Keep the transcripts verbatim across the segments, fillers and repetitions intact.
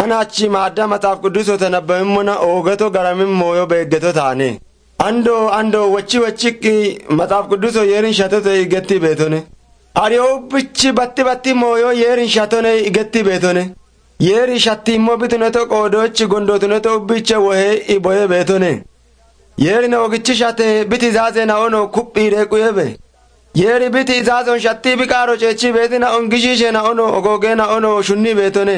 Hanachi maadda mataaf quddusoo tanabba'immoona oogatoo garamin mooyoo beeggatoo taane. Andoo andoo wachi wachi mataaf quddusoo yeerin shatotee igetti beetone. Ariyoo bichi batti batti mooyoo yeerin shatone igetti beetone. Yeeri shatti immoo bituneto qoodochi gondootuneto ubbicha wohee iboye beetone. Yeeri na ogichi shate biti izaaze na ono kuphiire quyebe. Yeeri biti izaazon shatti biqaaro ceechi beeti na on gishiishe na ono ogogee na ono shunni beetone.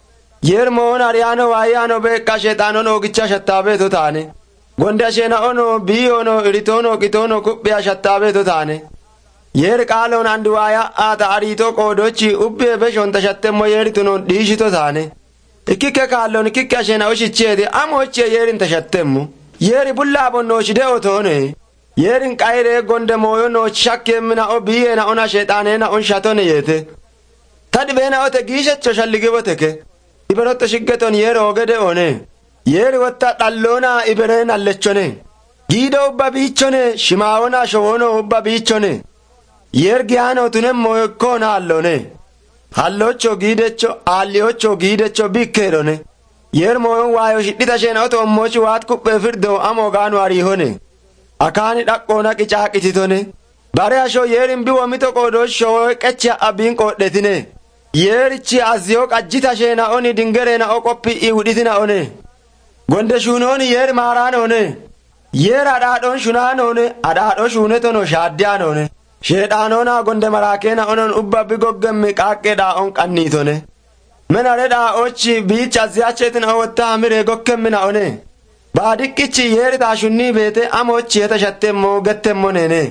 Yeer moon ariyaano waayaano beeqa sheexaanon ogicha shattaa beeto taane. Gonde ashee na ono biyyoono iritoono qitoono kuphiya shattaa beeto taane. Yeer qaaloon andi waaya aata ariitoo qoodochi ubbee beshonta shattemmo yeeri tunoon dhiishito taane. Ikkikke kaalloon ikkikke ashee na oshicheeti amochee yeerin tashattemmu. Yeeri bullaa bonnoochide otoone. Yeerin qayree gonde mooyo noochi shakkemmina o biyyee na ona sheexaanee na on shatone yeete. Tadhibee na ote giishecho shalligiboteke. Iberotto shiggeton yeeri ogede one. Yeeri watta dhalloona ibereen allechone. Giido ubba biichone shimaawona showono ubba biichone. Yeer giyaano tunen mooyokkoon hallone. Hallocho giidecho aalliyocho giidecho bikkeedhone. Yeer mooyon waayo shidhita sheen oto ommochi waat kuphee firdoo amoo gaanu ariihone. Akaani dhaqqoona qicaaqititone. Bare ashoo yeerin biwo mito qoodoosh showoo qecha abbiin qoodhetine. Yeerichi aziyoo qajjita sheena oni dingereena o qophi iwudhitina one. Gonde shuunooni yeer maaraan one. Yeer adhaadhoon shunaan one adhaadhoo shuunetono shaaddiyaan one. Sheedhaanoonaa gonde maraakeena onon ubba bigoggemmi qaaqqeedhaa on qanniitone. Menaredhaa ochi biicha aziyaacheetin owotta hamiree gokkemmina one. Baadikkichi yeeri taashunnii beete amochi heta shattemmoo gettemmo neene.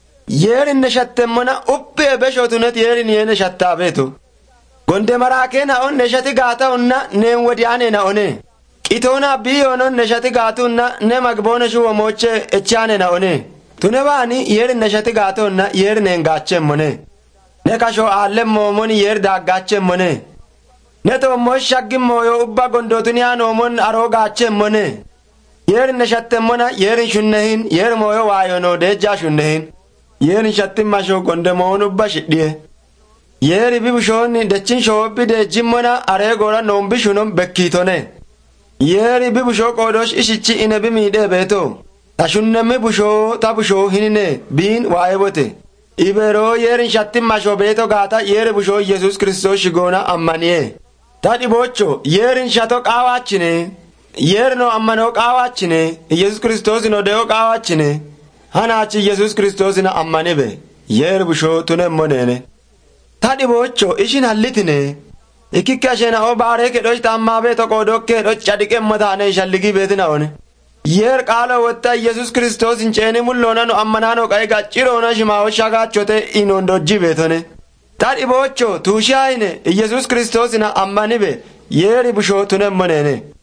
Yeerin ne shattemmona ubbee beshootunet yeerin yeene shattaa beetu. Gonde maraakeena on neshati gaata onna neen wodiyaaneena one. Qitoona biyyoonon neshati gaatuunna ne magboona shuwomoche echaaneena one. Tune baani yeerin neshati gaata onna yeerin een gaachemmone. Ne kashoo aallemmoo moni yeer daaggaachemmone. Ne toommoo shaggimmoo yoo ubba gondootuniyaan oomon aroo gaachemmone. Yeerin neshattemmona yeerin shunnehin yeer mooyo waayonoo deejjaa shunnehin. Yeerin shattin mashoo gonde moon ubba shidhiye. Yeeri bibushoonni dechin shoobbi deejjimmona aree goora noombi shunon bekkiitone. Yeeri bibushoo qoodoosh ishichi ine bimiidhee beetoo. Ta shunnemmi bushoo ta bushoo hinine biin waa'ee bote. Iberoo yeerin shattin mashoo beeto gaata yeeri bushoo Yesuus Kiristoos shigoona ammaniye. Ta dhiboocho yeerin shato qaawaachine. Yeerno ammanoo qaawaachine. Yesuus Kiristoos no de'oo qaawaachine. Hanaachi Yesuus Kiristoos na ammanibe. Yeeri bushoo tunemmo neene. Ta dhiboocho ishin hallitine. Ikkikke asheena o baaree kedhoch ta ammaa beeto qoodokkee dhoch cadhiqemmo taane shalligii beetina one. Yeer qaala wotta Yesuus Kiristoos hin ceeni mulloona no ammanaanoo qa'ee gacciroona shimaawo shagaachote inoon dojji beetone. Ta dhiboocho tuushaayine Yesuus Kiristoos na ammanibe yeeri bushoo tunemmo neene.